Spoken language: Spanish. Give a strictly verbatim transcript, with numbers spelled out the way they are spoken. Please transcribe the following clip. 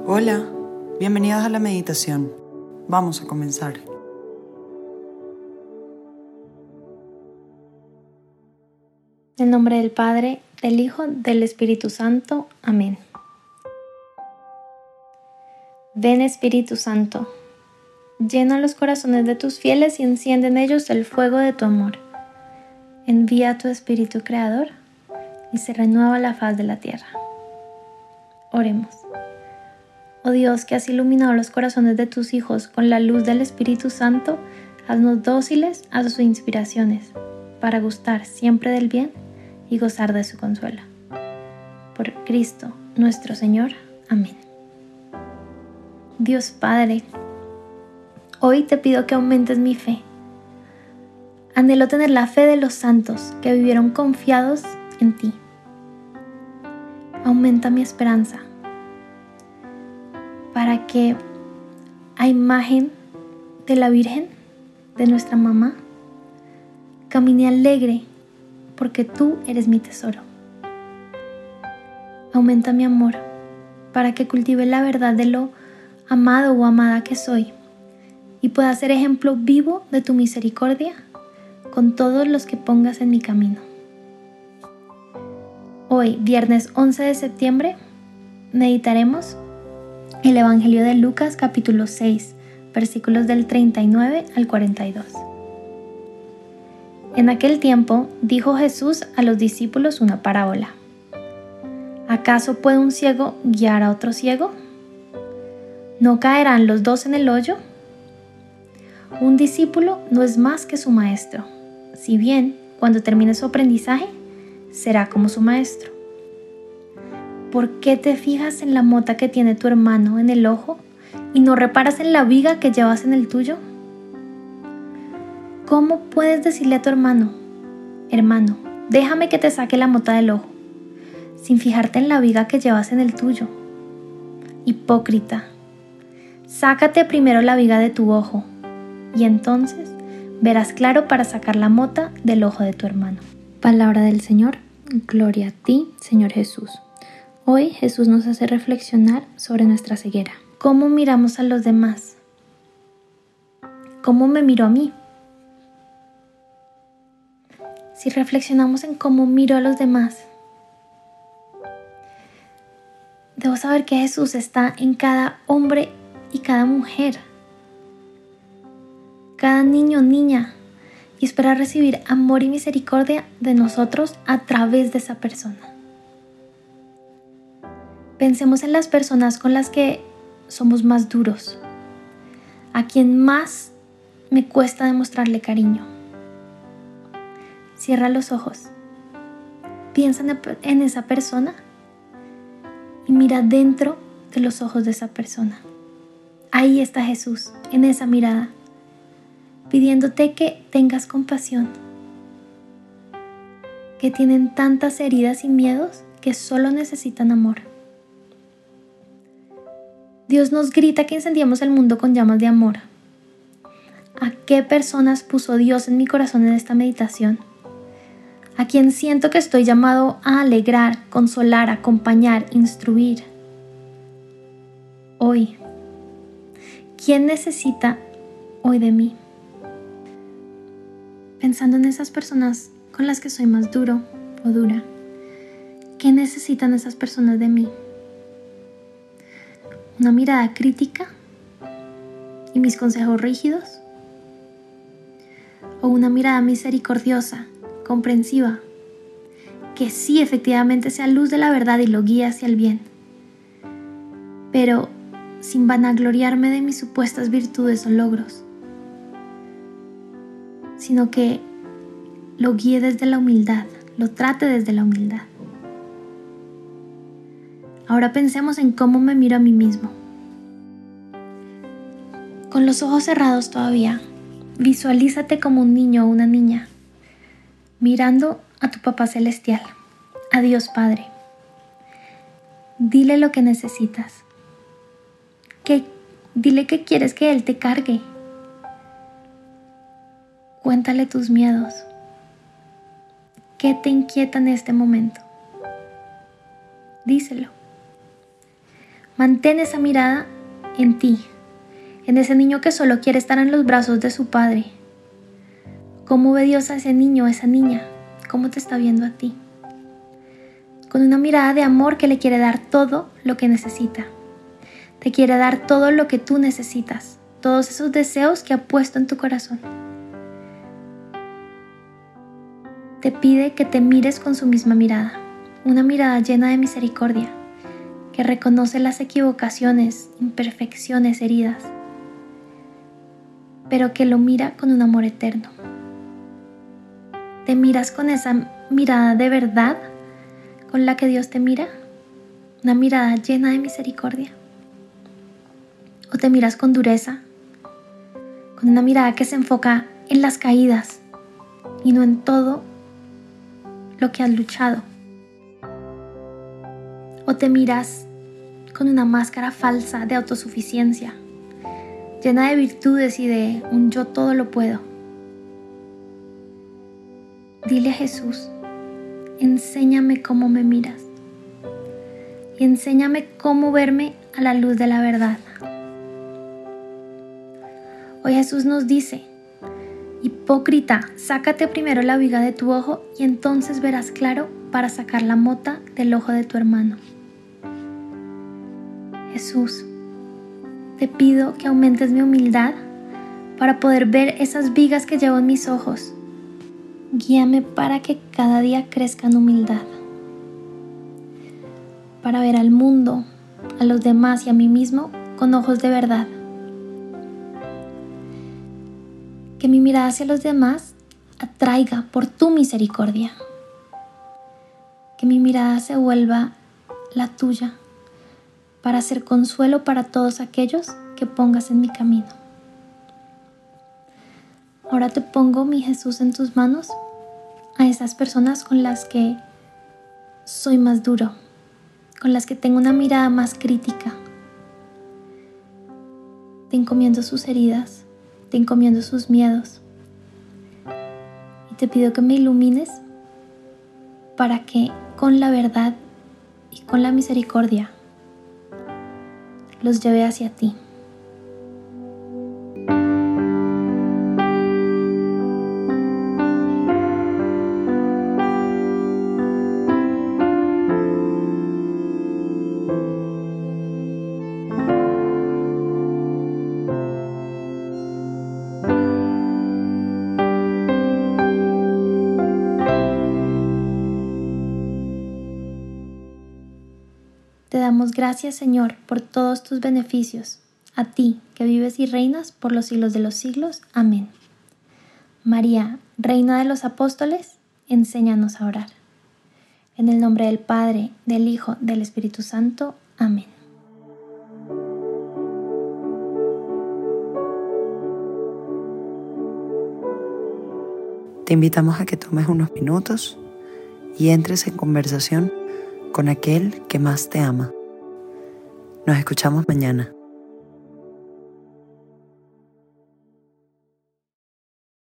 Hola, bienvenidos a la meditación. Vamos a comenzar. En nombre del Padre, del Hijo, del Espíritu Santo. Amén. Ven, Espíritu Santo, llena los corazones de tus fieles y enciende en ellos el fuego de tu amor. Envía tu Espíritu Creador y se renueva la faz de la tierra. Oremos. Oh Dios, que has iluminado los corazones de tus hijos con la luz del Espíritu Santo, haznos dóciles a sus inspiraciones, para gustar siempre del bien y gozar de su consuelo. Por Cristo nuestro Señor. Amén. Dios Padre, hoy te pido que aumentes mi fe. Anhelo tener la fe de los santos que vivieron confiados en ti. Aumenta mi esperanza para que, a imagen de la Virgen, de nuestra mamá, camine alegre porque tú eres mi tesoro. Aumenta mi amor para que cultive la verdad de lo amado o amada que soy y pueda ser ejemplo vivo de tu misericordia con todos los que pongas en mi camino. Hoy, viernes once de septiembre, meditaremos el Evangelio de Lucas capítulo seis, versículos del treinta y nueve al cuarenta y dos. En aquel tiempo dijo Jesús a los discípulos una parábola. ¿Acaso puede un ciego guiar a otro ciego? ¿No caerán los dos en el hoyo? Un discípulo no es más que su maestro, si bien cuando termine su aprendizaje será como su maestro. ¿Por qué te fijas en la mota que tiene tu hermano en el ojo y no reparas en la viga que llevas en el tuyo? ¿Cómo puedes decirle a tu hermano, hermano, déjame que te saque la mota del ojo, sin fijarte en la viga que llevas en el tuyo? Hipócrita, sácate primero la viga de tu ojo, y entonces verás claro para sacar la mota del ojo de tu hermano. Palabra del Señor, gloria a ti, Señor Jesús. Hoy Jesús nos hace reflexionar sobre nuestra ceguera. ¿Cómo miramos a los demás? ¿Cómo me miro a mí? Si reflexionamos en cómo miro a los demás, debo saber que Jesús está en cada hombre y cada mujer, cada niño o niña, y espera recibir amor y misericordia de nosotros a través de esa persona. Pensemos en las personas con las que somos más duros, a quien más me cuesta demostrarle cariño. Cierra los ojos, piensa en esa persona y mira dentro de los ojos de esa persona. Ahí está Jesús, en esa mirada, pidiéndote que tengas compasión, que tienen tantas heridas y miedos que solo necesitan amor. Dios nos grita que incendiemos el mundo con llamas de amor. ¿A qué personas puso Dios en mi corazón en esta meditación? ¿A quién siento que estoy llamado a alegrar, consolar, acompañar, instruir? Hoy, ¿quién necesita hoy de mí? Pensando en esas personas con las que soy más duro o dura, ¿qué necesitan esas personas de mí? ¿Una mirada crítica y mis consejos rígidos? ¿O una mirada misericordiosa, comprensiva, que sí efectivamente sea luz de la verdad y lo guíe hacia el bien, pero sin vanagloriarme de mis supuestas virtudes o logros, sino que lo guíe desde la humildad, lo trate desde la humildad? Ahora pensemos en cómo me miro a mí mismo. Con los ojos cerrados todavía, visualízate como un niño o una niña, mirando a tu Papá Celestial, a Dios Padre. Dile lo que necesitas. Que, dile que quieres que Él te cargue. Cuéntale tus miedos. ¿Qué te inquieta en este momento? Díselo. Mantén esa mirada en ti, en ese niño que solo quiere estar en los brazos de su padre. ¿Cómo ve Dios a ese niño, a esa niña? ¿Cómo te está viendo a ti? Con una mirada de amor que le quiere dar todo lo que necesita. Te quiere dar todo lo que tú necesitas, todos esos deseos que ha puesto en tu corazón. Te pide que te mires con su misma mirada, una mirada llena de misericordia, que reconoce las equivocaciones, imperfecciones, heridas, pero que lo mira con un amor eterno. ¿Te miras con esa mirada de verdad con la que Dios te mira? ¿Una mirada llena de misericordia? ¿O te miras con dureza? Con una mirada que se enfoca en las caídas y no en todo lo que has luchado. ¿O te miras con una máscara falsa de autosuficiencia, llena de virtudes y de un yo todo lo puedo? Dile a Jesús, enséñame cómo me miras y enséñame cómo verme a la luz de la verdad. Hoy Jesús nos dice, hipócrita, sácate primero la viga de tu ojo y entonces verás claro para sacar la mota del ojo de tu hermano. Jesús, te pido que aumentes mi humildad para poder ver esas vigas que llevo en mis ojos. Guíame para que cada día crezca en humildad, para ver al mundo, a los demás y a mí mismo con ojos de verdad. Que mi mirada hacia los demás atraiga por tu misericordia. Que mi mirada se vuelva la tuya para ser consuelo para todos aquellos que pongas en mi camino. Ahora te pongo, mi Jesús, en tus manos a esas personas con las que soy más duro, con las que tengo una mirada más crítica. Te encomiendo sus heridas, te encomiendo sus miedos y te pido que me ilumines para que con la verdad y con la misericordia los lleve hacia ti. Te damos gracias, Señor, por todos tus beneficios. A ti, que vives y reinas por los siglos de los siglos. Amén. María, Reina de los Apóstoles, enséñanos a orar. En el nombre del Padre, del Hijo, del Espíritu Santo. Amén. Te invitamos a que tomes unos minutos y entres en conversación con aquel que más te ama. Nos escuchamos mañana.